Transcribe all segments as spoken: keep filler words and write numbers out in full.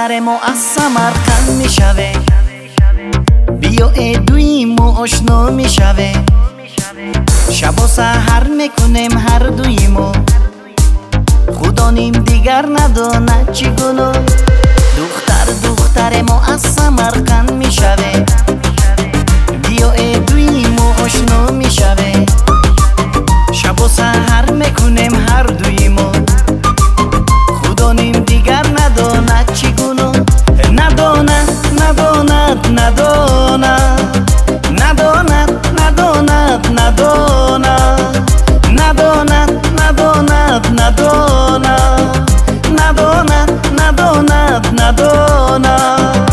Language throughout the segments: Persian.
دختر ما از سمرقند میشوه، بیا ادویم و آشنا میشوه. شب و سحر میکنیم هر دویمو، خدا نیم دیگر نداند چگونه. دختر دختر ما از سمرقند میشوه، بیا ادویم و آشنا میشوه. شب و سحر میکنیم هر دویمو، خدا نیم دیگر نداند چگونه. نداند نداند نداند نداند نداند نداند نداند نداند نداند نداند نداند نداند.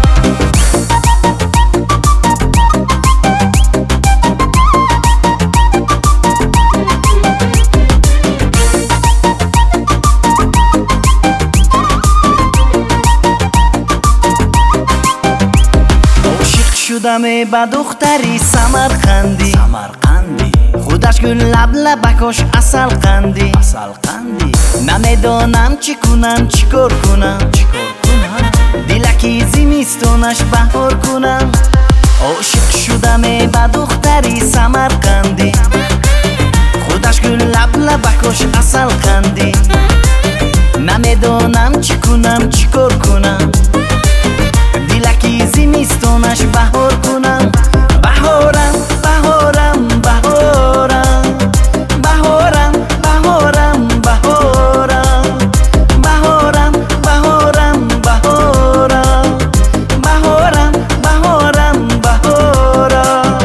شدم با دختری سمرقندی، سمرقندی خودش گل لب لبکاش اصل قندی، اصل قندی. نمیدانم چی کنم چیکار کنم چیکار کنم؟ دلکی زمستونش بهار کنم. عاشق شدم با دختری سمرقندی، خودش گل لب لبکاش اصل قندی. نمیدانم چی کنم چیکار کنم دلکی زمستونش بهار کنم. بهارم بهارم بهارم بهارم بهارم بهارم بهارم بهارم بهارم بهارم بهارم بهارم.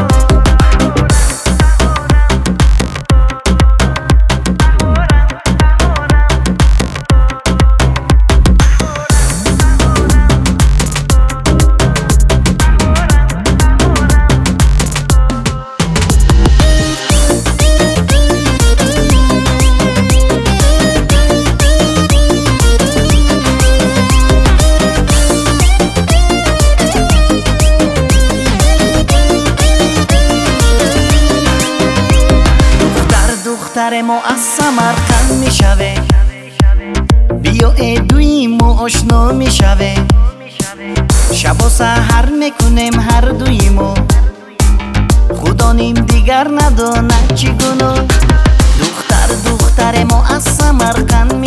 دختر ما از سمرقند میشوه، بیا ادویم و آشنا میشوه. شب و سحر میکنیم هر دویمو، خدا نیم دیگر نداند چگونه. دختر دختر ما از سمرقند